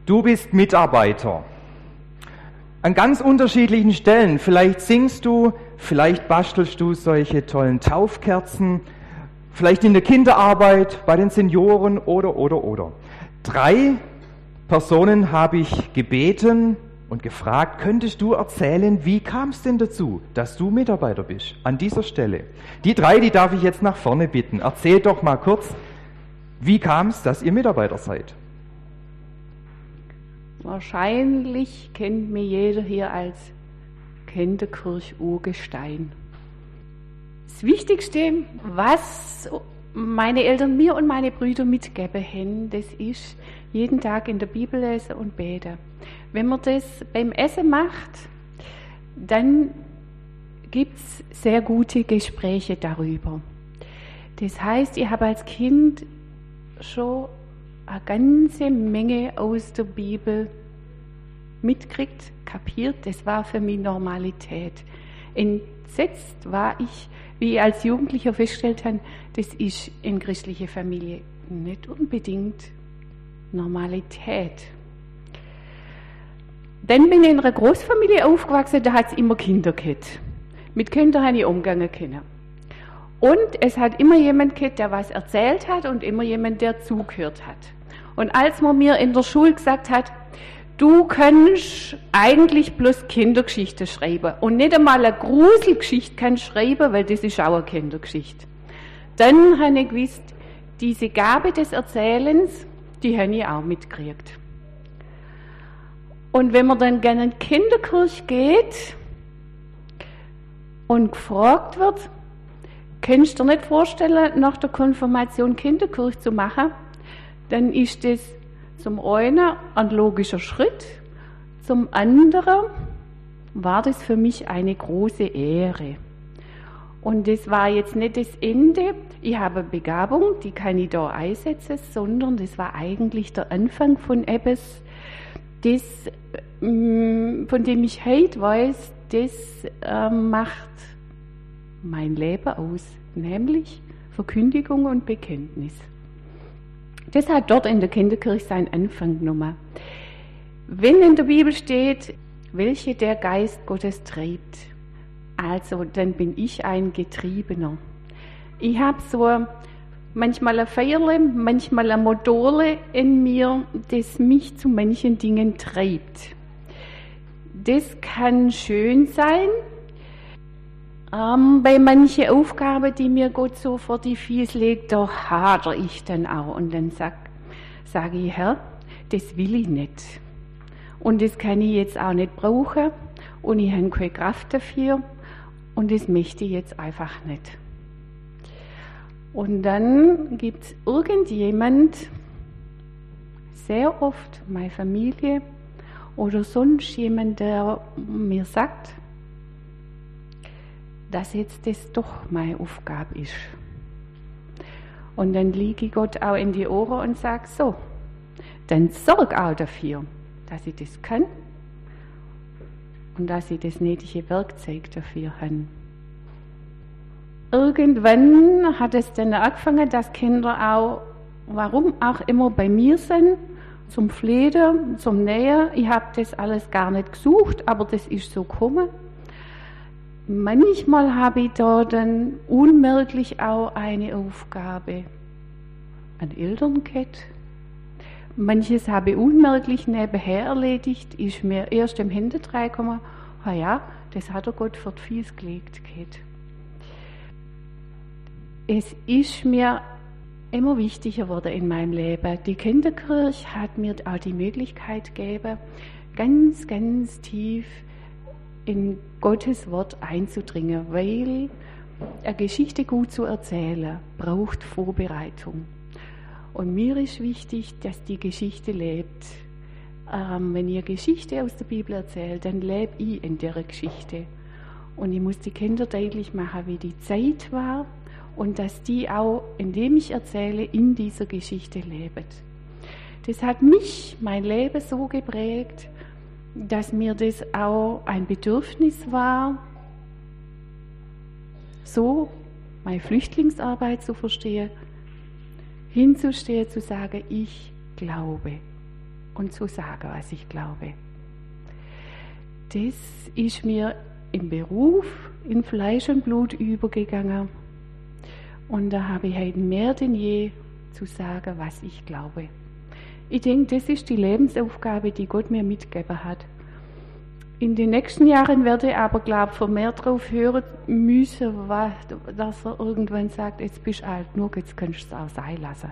Du bist Mitarbeiter. An ganz unterschiedlichen Stellen. Vielleicht singst du, vielleicht bastelst du solche tollen Taufkerzen, vielleicht in der Kinderarbeit, bei den Senioren oder. 3 Personen habe ich gebeten und gefragt, könntest du erzählen, wie kam es denn dazu, dass du Mitarbeiter bist an dieser Stelle? Die 3, die darf ich jetzt nach vorne bitten. Erzählt doch mal kurz, wie kam es, dass ihr Mitarbeiter seid? Wahrscheinlich kennt mich jeder hier als Kinderkirch-Urgestein. Das Wichtigste, was meine Eltern mir und meine Brüder mitgegeben haben, das ist jeden Tag in der Bibel lesen und beten. Wenn man das beim Essen macht, dann gibt es sehr gute Gespräche darüber. Das heißt, ich habe als Kind schon eine ganze Menge aus der Bibel mitgekriegt, kapiert. Das war für mich Normalität. Entsetzt war ich, wie ich als Jugendlicher festgestellt habe, das ist in christlicher Familie nicht unbedingt Normalität. Dann bin ich in einer Großfamilie aufgewachsen, da hat es immer Kinder gehabt. Mit Kindern habe ich umgehen können. Und es hat immer jemand gehabt, der was erzählt hat und immer jemand, der zugehört hat. Und als man mir in der Schule gesagt hat, du kannst eigentlich bloß Kindergeschichte schreiben und nicht einmal eine Gruselgeschichte kannst schreiben, weil das ist auch eine Kindergeschichte. Dann habe ich gewusst, diese Gabe des Erzählens, die habe ich auch mitgekriegt. Und wenn man dann gerne in die Kinderkirche geht und gefragt wird, kannst du dir nicht vorstellen, nach der Konfirmation Kinderkirche zu machen, dann ist das zum einen ein logischer Schritt, zum anderen war das für mich eine große Ehre. Und das war jetzt nicht das Ende, ich habe eine Begabung, die kann ich da einsetzen, sondern das war eigentlich der Anfang von etwas, das, von dem ich heute weiß, das macht mein Leben aus, nämlich Verkündigung und Bekenntnis. Das hat dort in der Kinderkirche seinen Anfang genommen. Wenn in der Bibel steht, welche der Geist Gottes treibt, also dann bin ich ein Getriebener. Ich habe so manchmal ein Feierle, manchmal ein Motorle in mir, das mich zu manchen Dingen treibt. Das kann schön sein, bei manchen Aufgaben, die mir Gott so vor die Füße legt, da hadere ich dann auch. Und dann sage ich, Herr, das will ich nicht. Und das kann ich jetzt auch nicht brauchen. Und ich habe keine Kraft dafür. Und das möchte ich jetzt einfach nicht. Und dann gibt es irgendjemand, sehr oft meine Familie oder sonst jemand, der mir sagt, dass jetzt das doch meine Aufgabe ist. Und dann liege ich Gott auch in die Ohren und sage so, dann sorg auch dafür, dass ich das kann und dass ich das nötige Werkzeug dafür habe. Irgendwann hat es dann angefangen, dass Kinder auch, warum auch immer, bei mir sind, zum Flehen, zum Nähen. Ich habe das alles gar nicht gesucht, aber das ist so gekommen. Manchmal habe ich da dann unmerklich auch eine Aufgabe an Eltern gehabt. Manches habe ich unmerklich nebenher erledigt, ist mir erst im Hinterdrein gekommen, ja, das hat der Gott für die Füße gelegt gehabt. Es ist mir immer wichtiger geworden in meinem Leben. Die Kinderkirche hat mir auch die Möglichkeit gegeben, ganz, ganz tief in Gottes Wort einzudringen, weil eine Geschichte gut zu erzählen braucht Vorbereitung. Und mir ist wichtig, dass die Geschichte lebt. Wenn ihr Geschichte aus der Bibel erzählt, dann lebe ich in der Geschichte. Und ich muss die Kinder deutlich machen, wie die Zeit war und dass die auch, indem ich erzähle, in dieser Geschichte leben. Das hat mich, mein Leben so geprägt, dass mir das auch ein Bedürfnis war, so meine Flüchtlingsarbeit zu verstehen, hinzustehen, zu sagen, ich glaube. und zu sagen, was ich glaube. Das ist mir im Beruf in Fleisch und Blut übergegangen. Und da habe ich heute mehr denn je zu sagen, was ich glaube. Ich denke, das ist die Lebensaufgabe, die Gott mir mitgegeben hat. In den nächsten Jahren werde ich aber, glaube ich, vermehrt darauf hören müssen, dass er irgendwann sagt, jetzt bist du alt genug, jetzt kannst du es auch sein lassen.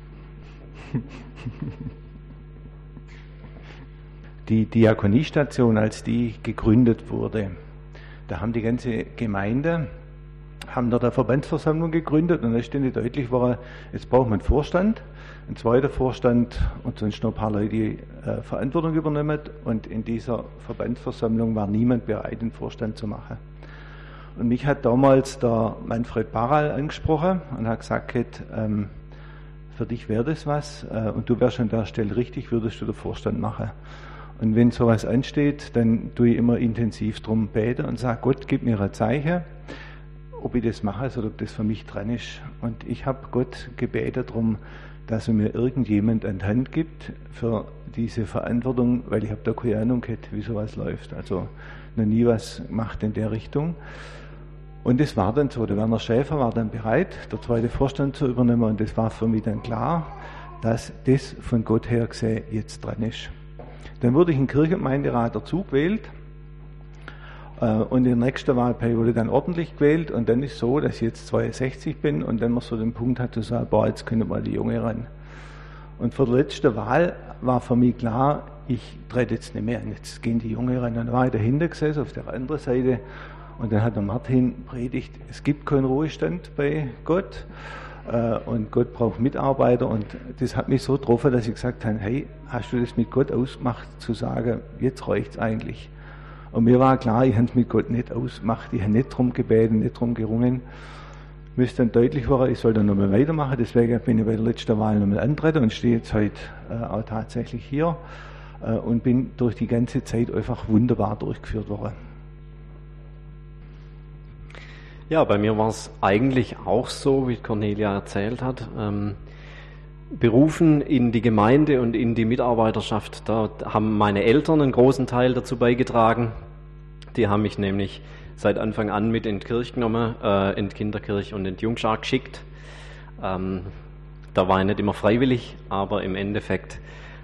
Die Diakoniestation, als die gegründet wurde, da haben die ganze Gemeinde, haben dort eine Verbandsversammlung gegründet und da steht deutlich, jetzt braucht man einen Vorstand, ein zweiter Vorstand und sonst noch ein paar Leute, die Verantwortung übernehmen. Und in dieser Verbandsversammlung war niemand bereit, den Vorstand zu machen. Und mich hat damals der Manfred Baral angesprochen und hat gesagt, für dich wäre das was und du wärst an der Stelle richtig, würdest du den Vorstand machen. Und wenn sowas ansteht, dann tue ich immer intensiv drum beten und sage, Gott, gib mir ein Zeichen, ob ich das mache oder ob das für mich dran ist. Und ich habe Gott gebeten darum, dass er mir irgendjemand an die Hand gibt für diese Verantwortung, weil ich habe da keine Ahnung gehabt, wie sowas läuft. Also noch nie was gemacht in der Richtung. Und das war dann so. Der Werner Schäfer war dann bereit, der zweite Vorstand zu übernehmen. Und das war für mich dann klar, dass das von Gott her gesehen jetzt dran ist. Dann wurde ich in den Kirchengemeinderat dazu gewählt. Und in der nächsten Wahlperiode wurde dann ordentlich gewählt. Und dann ist so, dass ich jetzt 62 bin und dann man so den Punkt hat zu sagen, jetzt können mal die Junge ran. Und für die letzte Wahl war für mich klar, ich trete jetzt nicht mehr an. Jetzt gehen die Jungen ran. Und dann war ich dahinter gesessen, auf der anderen Seite. Und dann hat der Martin predigt, es gibt keinen Ruhestand bei Gott. Und Gott braucht Mitarbeiter. Und das hat mich so getroffen, dass ich gesagt habe, hey, hast du das mit Gott ausgemacht, zu sagen, jetzt reicht's eigentlich. Und mir war klar, ich habe es mit Gott nicht ausgemacht, ich habe nicht drum gebeten, nicht drum gerungen. Mir ist dann deutlich geworden, ich soll dann nochmal weitermachen, deswegen bin ich bei der letzten Wahl nochmal antreten und stehe jetzt heute auch tatsächlich hier und bin durch die ganze Zeit einfach wunderbar durchgeführt worden. Ja, bei mir war es eigentlich auch so, wie Cornelia erzählt hat. Berufen in die Gemeinde und in die Mitarbeiterschaft, da haben meine Eltern einen großen Teil dazu beigetragen. Die haben mich nämlich seit Anfang an mit in die Kirche genommen, in die Kinderkirche und in die Jungschar geschickt. Da war ich nicht immer freiwillig, aber im Endeffekt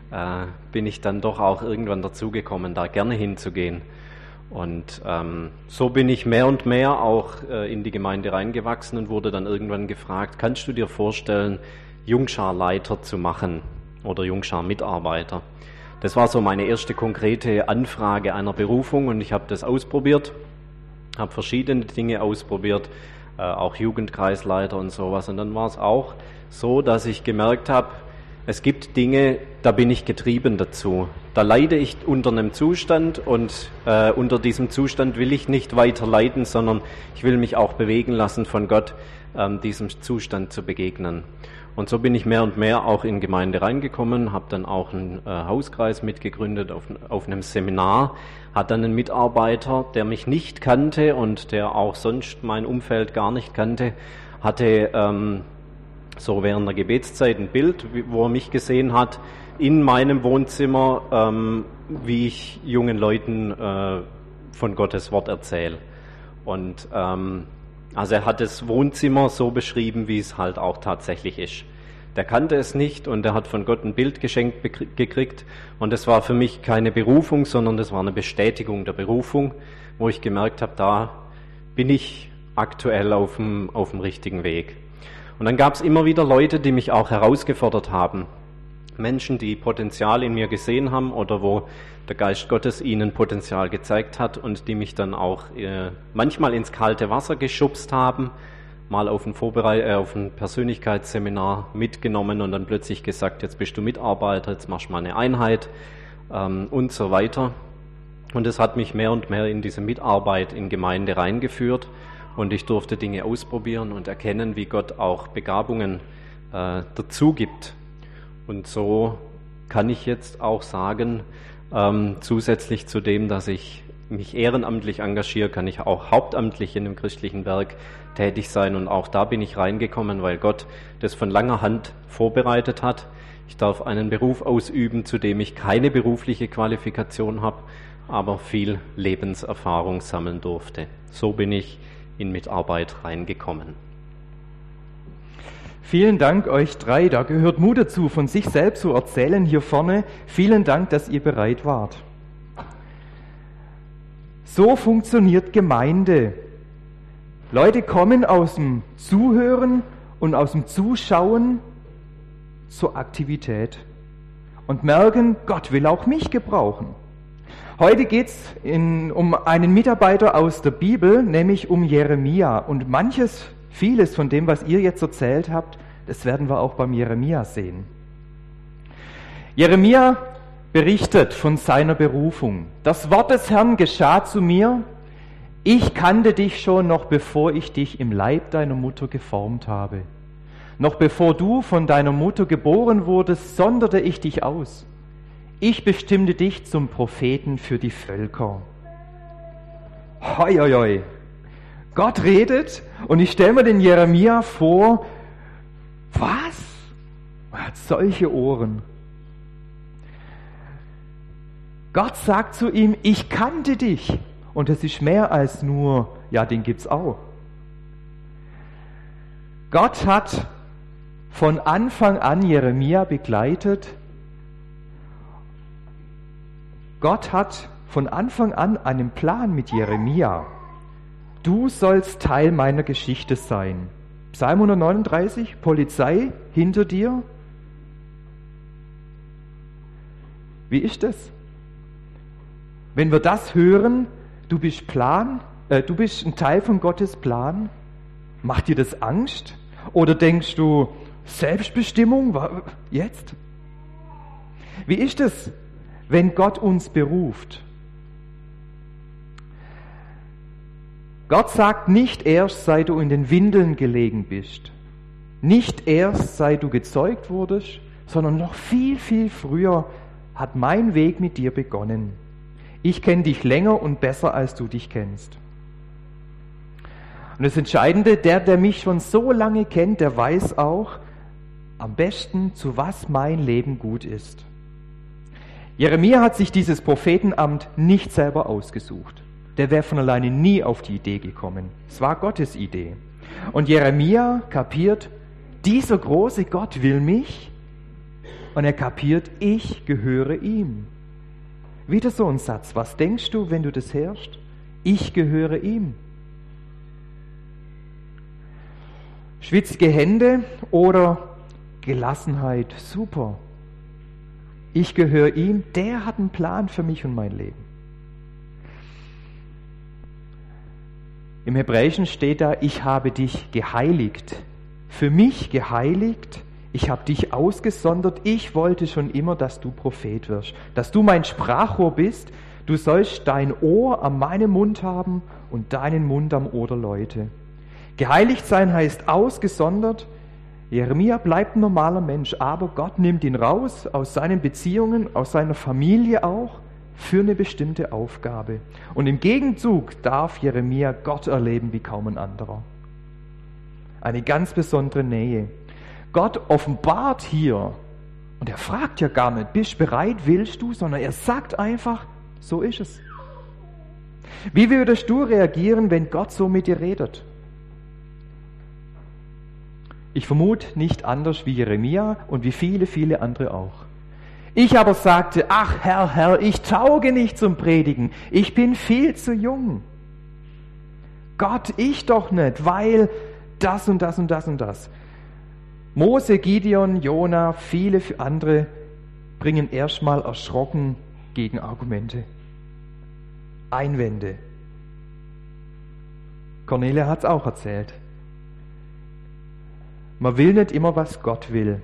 bin ich dann doch auch irgendwann dazugekommen, da gerne hinzugehen. Und so bin ich mehr und mehr auch in die Gemeinde reingewachsen und wurde dann irgendwann gefragt, kannst du dir vorstellen, Jungscharleiter zu machen oder Jungschar-Mitarbeiter? Das war so meine erste konkrete Anfrage einer Berufung und ich habe das ausprobiert, habe verschiedene Dinge ausprobiert, auch Jugendkreisleiter und sowas. Und dann war es auch so, dass ich gemerkt habe, es gibt Dinge, da bin ich getrieben dazu. Da leide ich unter einem Zustand und unter diesem Zustand will ich nicht weiter leiden, sondern ich will mich auch bewegen lassen von Gott, diesem Zustand zu begegnen. Und so bin ich mehr und mehr auch in Gemeinde reingekommen, habe dann auch einen Hauskreis mitgegründet auf einem Seminar, hatte dann einen Mitarbeiter, der mich nicht kannte und der auch sonst mein Umfeld gar nicht kannte, hatte so während der Gebetszeit ein Bild, wo er mich gesehen hat, in meinem Wohnzimmer, wie ich jungen Leuten von Gottes Wort erzähle. Und also er hat das Wohnzimmer so beschrieben, wie es halt auch tatsächlich ist. Der kannte es nicht und er hat von Gott ein Bild geschenkt gekriegt und das war für mich keine Berufung, sondern das war eine Bestätigung der Berufung, wo ich gemerkt habe, da bin ich aktuell auf dem richtigen Weg. Und dann gab es immer wieder Leute, die mich auch herausgefordert haben. Menschen, die Potenzial in mir gesehen haben oder wo der Geist Gottes ihnen Potenzial gezeigt hat und die mich dann auch manchmal ins kalte Wasser geschubst haben, mal auf ein Persönlichkeitsseminar mitgenommen und dann plötzlich gesagt, jetzt bist du Mitarbeiter, jetzt machst du mal eine Einheit und so weiter. Und das hat mich mehr und mehr in diese Mitarbeit in Gemeinde reingeführt und ich durfte Dinge ausprobieren und erkennen, wie Gott auch Begabungen dazu gibt. Und so kann ich jetzt auch sagen, zusätzlich zu dem, dass ich mich ehrenamtlich engagiere, kann ich auch hauptamtlich in einem christlichen Werk tätig sein. Und auch da bin ich reingekommen, weil Gott das von langer Hand vorbereitet hat. Ich darf einen Beruf ausüben, zu dem ich keine berufliche Qualifikation habe, aber viel Lebenserfahrung sammeln durfte. So bin ich in Mitarbeit reingekommen. Vielen Dank euch drei, da gehört Mut dazu, von sich selbst zu erzählen hier vorne. Vielen Dank, dass ihr bereit wart. So funktioniert Gemeinde. Leute kommen aus dem Zuhören und aus dem Zuschauen zur Aktivität und merken, Gott will auch mich gebrauchen. Heute geht es um einen Mitarbeiter aus der Bibel, nämlich um Jeremia. Und vieles von dem, was ihr jetzt erzählt habt, das werden wir auch beim Jeremia sehen. Jeremia berichtet von seiner Berufung. Das Wort des Herrn geschah zu mir: Ich kannte dich schon, noch bevor ich dich im Leib deiner Mutter geformt habe. Noch bevor du von deiner Mutter geboren wurdest, sonderte ich dich aus. Ich bestimmte dich zum Propheten für die Völker. Hoi, hoi, hoi. Gott redet und ich stelle mir den Jeremia vor, was? Er hat solche Ohren. Gott sagt zu ihm, ich kannte dich. Und das ist mehr als nur, ja, den gibt's auch. Gott hat von Anfang an Jeremia begleitet. Gott hat von Anfang an einen Plan mit Jeremia. Du sollst Teil meiner Geschichte sein. Psalm 139, Polizei hinter dir. Wie ist das? Wenn wir das hören, du bist ein Teil von Gottes Plan, macht dir das Angst? Oder denkst du, Selbstbestimmung, jetzt? Wie ist es, wenn Gott uns beruft? Gott sagt nicht erst, seit du in den Windeln gelegen bist, nicht erst, seit du gezeugt wurdest, sondern noch viel, viel früher hat mein Weg mit dir begonnen. Ich kenne dich länger und besser, als du dich kennst. Und das Entscheidende, der mich schon so lange kennt, der weiß auch am besten, zu was mein Leben gut ist. Jeremia hat sich dieses Prophetenamt nicht selber ausgesucht. Der wäre von alleine nie auf die Idee gekommen. Es war Gottes Idee. Und Jeremia kapiert, dieser große Gott will mich, und er kapiert, ich gehöre ihm. Wieder so ein Satz. Was denkst du, wenn du das hörst? Ich gehöre ihm. Schwitzige Hände oder Gelassenheit? Super. Ich gehöre ihm. Der hat einen Plan für mich und mein Leben. Im Hebräischen steht da, ich habe dich geheiligt. Für mich geheiligt. Ich habe dich ausgesondert. Ich wollte schon immer, dass du Prophet wirst, dass du mein Sprachrohr bist. Du sollst dein Ohr an meinem Mund haben und deinen Mund am Ohr der Leute. Geheiligt sein heißt ausgesondert. Jeremia bleibt ein normaler Mensch, aber Gott nimmt ihn raus aus seinen Beziehungen, aus seiner Familie auch, für eine bestimmte Aufgabe. Und im Gegenzug darf Jeremia Gott erleben wie kaum ein anderer. Eine ganz besondere Nähe. Gott offenbart hier, und er fragt ja gar nicht, bist du bereit, willst du, sondern er sagt einfach, so ist es. Wie würdest du reagieren, wenn Gott so mit dir redet? Ich vermute nicht anders wie Jeremia und wie viele, viele andere auch. Ich aber sagte, ach Herr, ich tauge nicht zum Predigen, ich bin viel zu jung. Gott, ich doch nicht, weil das und das und das und das. Mose, Gideon, Jona, viele andere bringen erstmal erschrocken Gegenargumente, Einwände. Cornelia hat es auch erzählt. Man will nicht immer, was Gott will.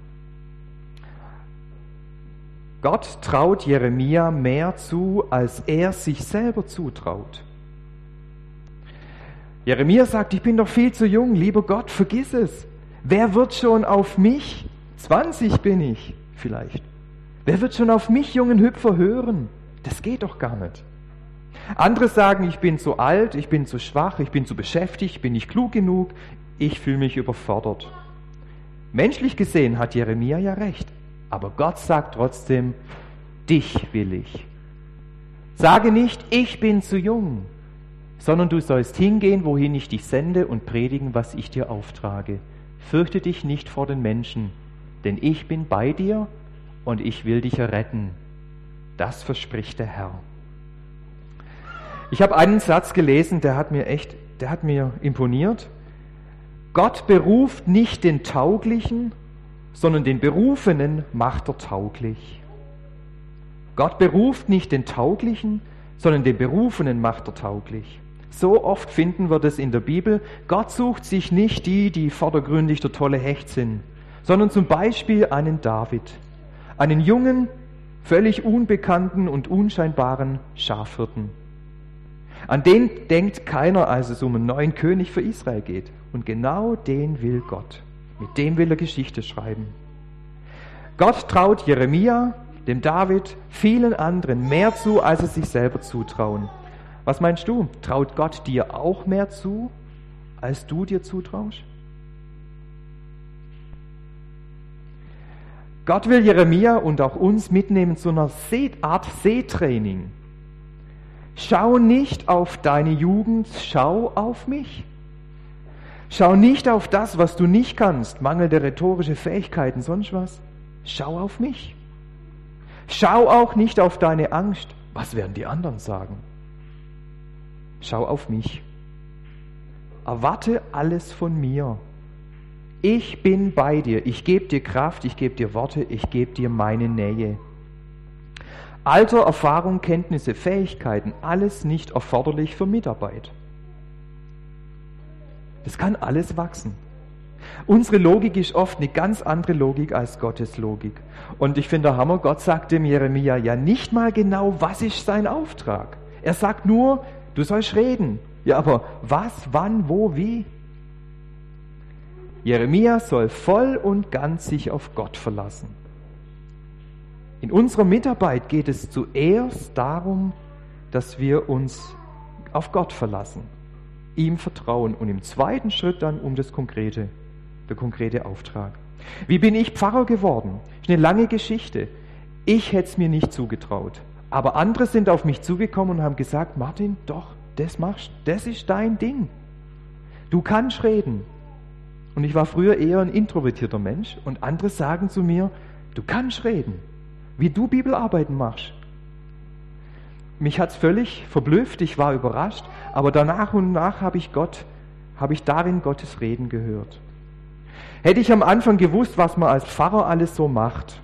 Gott traut Jeremia mehr zu, als er sich selber zutraut. Jeremia sagt, ich bin doch viel zu jung, lieber Gott, vergiss es. Wer wird schon auf mich, 20 bin ich vielleicht, wer wird schon auf mich, jungen Hüpfer, hören? Das geht doch gar nicht. Andere sagen, ich bin zu alt, ich bin zu schwach, ich bin zu beschäftigt, ich bin nicht klug genug, ich fühle mich überfordert. Menschlich gesehen hat Jeremia ja recht. Aber Gott sagt trotzdem, dich will ich. Sage nicht, ich bin zu jung, sondern du sollst hingehen, wohin ich dich sende und predigen, was ich dir auftrage. Fürchte dich nicht vor den Menschen, denn ich bin bei dir und ich will dich erretten. Das verspricht der Herr. Ich habe einen Satz gelesen, der hat mir imponiert. Gott beruft nicht den Tauglichen, sondern den Berufenen macht er tauglich. Gott beruft nicht den Tauglichen, sondern den Berufenen macht er tauglich. So oft finden wir das in der Bibel. Gott sucht sich nicht die vordergründig der tolle Hecht sind, sondern zum Beispiel einen David, einen jungen, völlig unbekannten und unscheinbaren Schafhirten. An den denkt keiner, als es um einen neuen König für Israel geht. Und genau den will Gott. Mit dem will er Geschichte schreiben. Gott traut Jeremia, dem David, vielen anderen mehr zu, als es sich selber zutrauen. Was meinst du? Traut Gott dir auch mehr zu, als du dir zutraust? Gott will Jeremia und auch uns mitnehmen zu einer Art Sehtraining. Schau nicht auf deine Jugend, schau auf mich. Schau nicht auf das, was du nicht kannst, mangelnde rhetorische Fähigkeiten, sonst was. Schau auf mich. Schau auch nicht auf deine Angst. Was werden die anderen sagen? Schau auf mich. Erwarte alles von mir. Ich bin bei dir. Ich gebe dir Kraft, ich gebe dir Worte, ich gebe dir meine Nähe. Alter, Erfahrung, Kenntnisse, Fähigkeiten, alles nicht erforderlich für Mitarbeit. Das kann alles wachsen. Unsere Logik ist oft eine ganz andere Logik als Gottes Logik. Und ich finde der Hammer, Gott sagt dem Jeremia ja nicht mal genau, was ist sein Auftrag. Er sagt nur, du sollst reden. Ja, aber was, wann, wo, wie? Jeremia soll voll und ganz sich auf Gott verlassen. In unserer Mitarbeit geht es zuerst darum, dass wir uns auf Gott verlassen, ihm vertrauen und im zweiten Schritt dann um der konkrete Auftrag. Wie bin ich Pfarrer geworden? Ist eine lange Geschichte. Ich hätte es mir nicht zugetraut. Aber andere sind auf mich zugekommen und haben gesagt, Martin, doch, das machst, das ist dein Ding. Du kannst reden. Und ich war früher eher ein introvertierter Mensch und andere sagen zu mir, du kannst reden, wie du Bibelarbeiten machst. Mich hat es völlig verblüfft, ich war überrascht, aber danach und nach habe ich darin Gottes Reden gehört. Hätte ich am Anfang gewusst, was man als Pfarrer alles so macht,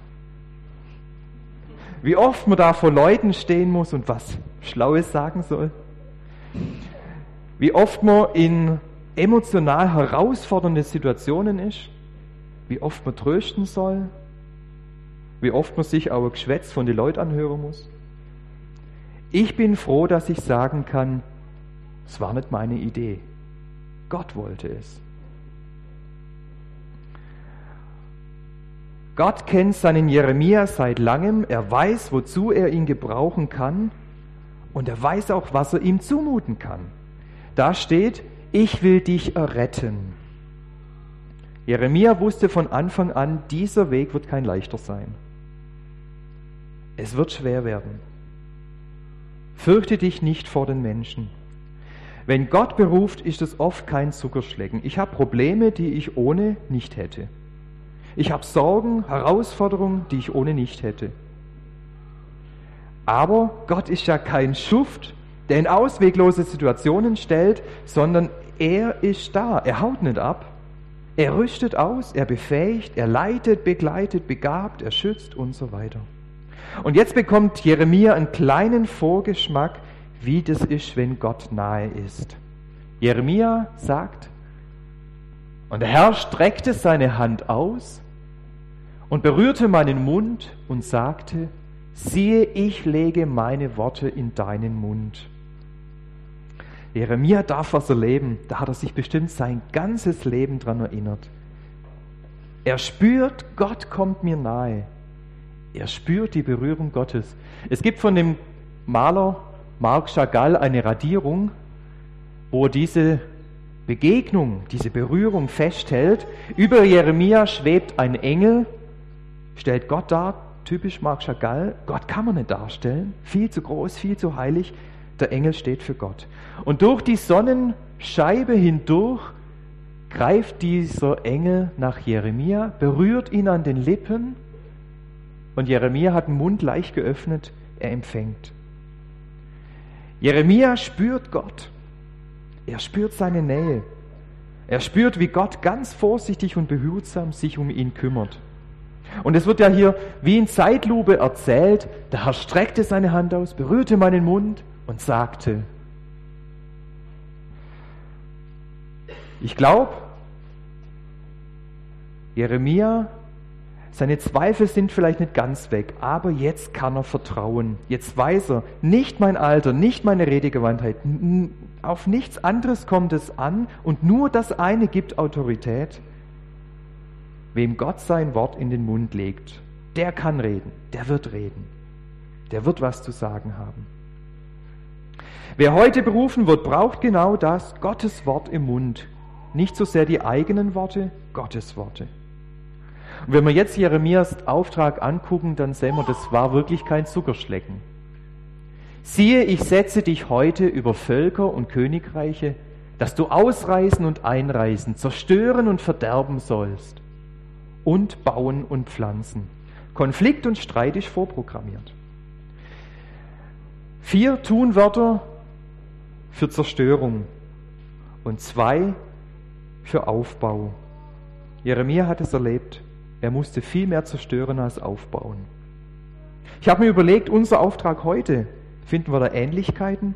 wie oft man da vor Leuten stehen muss und was Schlaues sagen soll, wie oft man in emotional herausfordernde Situationen ist, wie oft man trösten soll, wie oft man sich auch ein Geschwätz von den Leuten anhören muss. Ich bin froh, dass ich sagen kann, es war nicht meine Idee. Gott wollte es. Gott kennt seinen Jeremia seit langem, er weiß, wozu er ihn gebrauchen kann und er weiß auch, was er ihm zumuten kann. Da steht, ich will dich erretten. Jeremia wusste von Anfang an, dieser Weg wird kein leichter sein. Es wird schwer werden. Fürchte dich nicht vor den Menschen. Wenn Gott beruft, ist es oft kein Zuckerschlecken. Ich habe Probleme, die ich ohne nicht hätte. Ich habe Sorgen, Herausforderungen, die ich ohne nicht hätte. Aber Gott ist ja kein Schuft, der in ausweglose Situationen stellt, sondern er ist da. Er haut nicht ab. Er rüstet aus, er befähigt, er leitet, begleitet, begabt, er schützt und so weiter. Und jetzt bekommt Jeremia einen kleinen Vorgeschmack, wie das ist, wenn Gott nahe ist. Jeremia sagt, und der Herr streckte seine Hand aus und berührte meinen Mund und sagte, siehe, ich lege meine Worte in deinen Mund. Jeremia darf was erleben, da hat er sich bestimmt sein ganzes Leben dran erinnert. Er spürt, Gott kommt mir nahe. Er spürt die Berührung Gottes. Es gibt von dem Maler Marc Chagall eine Radierung, wo er diese Begegnung, diese Berührung festhält. Über Jeremia schwebt ein Engel stellt Gott dar, typisch Marc Chagall, Gott kann man nicht darstellen, viel zu groß, viel zu heilig, der Engel steht für Gott. Und durch die Sonnenscheibe hindurch greift dieser Engel nach Jeremia, berührt ihn an den Lippen und Jeremia hat den Mund leicht geöffnet, er empfängt. Jeremia spürt Gott, er spürt seine Nähe, er spürt, wie Gott ganz vorsichtig und behutsam sich um ihn kümmert. Und es wird ja hier wie in Zeitlupe erzählt, der Herr streckte seine Hand aus, berührte meinen Mund und sagte. Ich glaube, Jeremia, seine Zweifel sind vielleicht nicht ganz weg, aber jetzt kann er vertrauen. Jetzt weiß er, nicht mein Alter, nicht meine Redegewandtheit, auf nichts anderes kommt es an und nur das eine gibt Autorität. Wem Gott sein Wort in den Mund legt, der kann reden, der wird was zu sagen haben. Wer heute berufen wird, braucht genau das, Gottes Wort im Mund. Nicht so sehr die eigenen Worte, Gottes Worte. Und wenn wir jetzt Jeremias Auftrag angucken, dann sehen wir, das war wirklich kein Zuckerschlecken. Siehe, ich setze dich heute über Völker und Königreiche, dass du ausreißen und einreißen, zerstören und verderben sollst und bauen und pflanzen. Konflikt und Streit ist vorprogrammiert. 4 Tunwörter für Zerstörung und 2 für Aufbau. Jeremia hat es erlebt. Er musste viel mehr zerstören als aufbauen. Ich habe mir überlegt, unser Auftrag heute, finden wir da Ähnlichkeiten?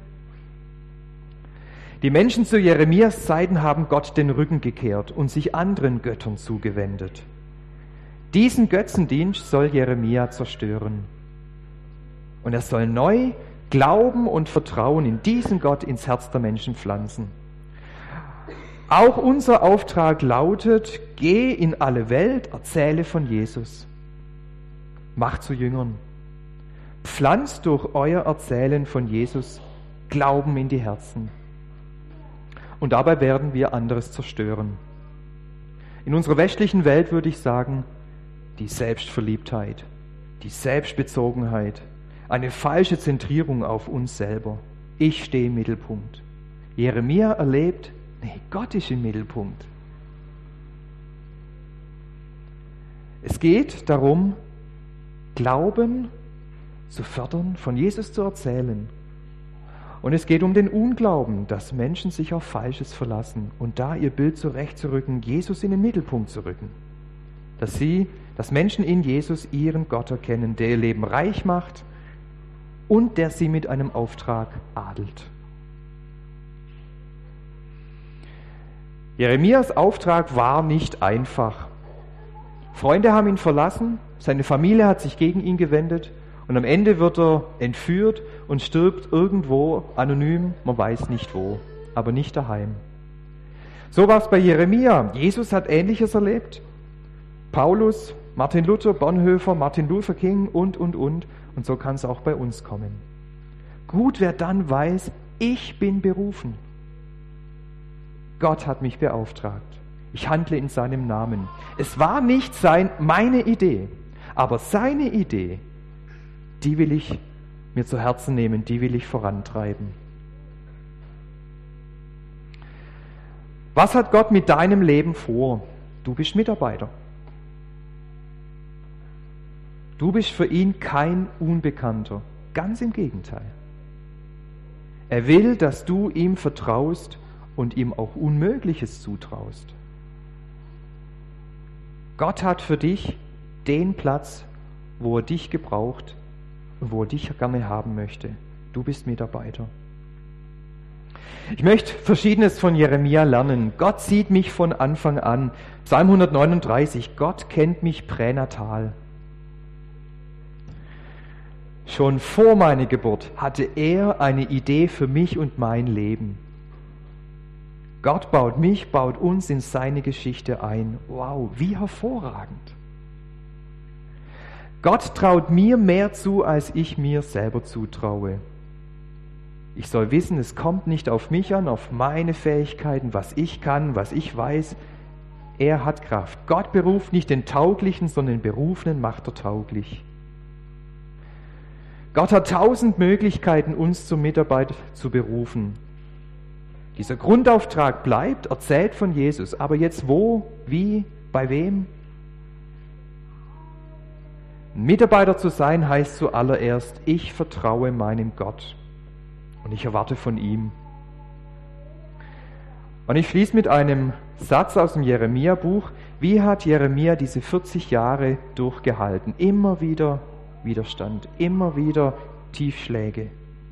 Die Menschen zu Jeremias Zeiten haben Gott den Rücken gekehrt und sich anderen Göttern zugewendet. Diesen Götzendienst soll Jeremia zerstören. Und er soll neu Glauben und Vertrauen in diesen Gott ins Herz der Menschen pflanzen. Auch unser Auftrag lautet, geh in alle Welt, erzähle von Jesus. Mach zu Jüngern. Pflanzt durch euer Erzählen von Jesus Glauben in die Herzen. Und dabei werden wir anderes zerstören. In unserer westlichen Welt würde ich sagen, die Selbstverliebtheit, die Selbstbezogenheit, eine falsche Zentrierung auf uns selber. Ich stehe im Mittelpunkt. Jeremia erlebt, nee, Gott ist im Mittelpunkt. Es geht darum, Glauben zu fördern, von Jesus zu erzählen. Und es geht um den Unglauben, dass Menschen sich auf Falsches verlassen und da ihr Bild zurechtzurücken, Jesus in den Mittelpunkt zu rücken. Dass Menschen in Jesus ihren Gott erkennen, der ihr Leben reich macht und der sie mit einem Auftrag adelt. Jeremias Auftrag war nicht einfach. Freunde haben ihn verlassen, seine Familie hat sich gegen ihn gewendet und am Ende wird er entführt und stirbt irgendwo anonym, man weiß nicht wo, aber nicht daheim. So war es bei Jeremia. Jesus hat Ähnliches erlebt. Paulus, Martin Luther, Bonhoeffer, Martin Luther King und. Und so kann es auch bei uns kommen. Gut, wer dann weiß, ich bin berufen. Gott hat mich beauftragt. Ich handle in seinem Namen. Es war nicht meine Idee, aber seine Idee, die will ich mir zu Herzen nehmen, die will ich vorantreiben. Was hat Gott mit deinem Leben vor? Du bist Mitarbeiter. Du bist für ihn kein Unbekannter, ganz im Gegenteil. Er will, dass du ihm vertraust und ihm auch Unmögliches zutraust. Gott hat für dich den Platz, wo er dich gebraucht und wo er dich gerne haben möchte. Du bist Mitarbeiter. Ich möchte Verschiedenes von Jeremia lernen. Gott sieht mich von Anfang an. Psalm 139, Gott kennt mich pränatal. Schon vor meiner Geburt hatte er eine Idee für mich und mein Leben. Gott baut uns in seine Geschichte ein. Wow, wie hervorragend. Gott traut mir mehr zu, als ich mir selber zutraue. Ich soll wissen, es kommt nicht auf mich an, auf meine Fähigkeiten, was ich kann, was ich weiß. Er hat Kraft. Gott beruft nicht den Tauglichen, sondern den Berufenen macht er tauglich. Gott hat 1000 Möglichkeiten, uns zur Mitarbeit zu berufen. Dieser Grundauftrag bleibt, erzählt von Jesus. Aber jetzt wo, wie, bei wem? Ein Mitarbeiter zu sein heißt zuallererst, ich vertraue meinem Gott und ich erwarte von ihm. Und ich schließe mit einem Satz aus dem Jeremia-Buch. Wie hat Jeremia diese 40 Jahre durchgehalten? Immer wieder Widerstand, immer wieder Tiefschläge.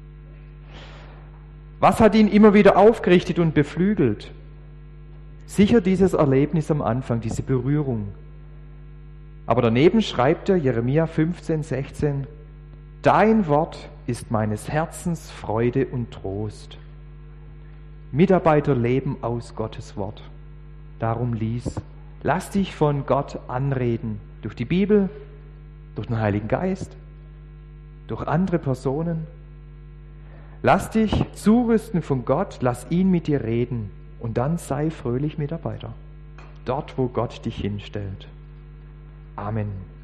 Was hat ihn immer wieder aufgerichtet und beflügelt? Sicher dieses Erlebnis am Anfang, diese Berührung. Aber daneben schreibt er, Jeremia 15, 16, Dein Wort ist meines Herzens Freude und Trost. Mitarbeiter leben aus Gottes Wort. Darum lass dich von Gott anreden, durch die Bibel, durch den Heiligen Geist, durch andere Personen. Lass dich zurüsten von Gott, lass ihn mit dir reden und dann sei fröhlich Mitarbeiter, dort wo Gott dich hinstellt. Amen.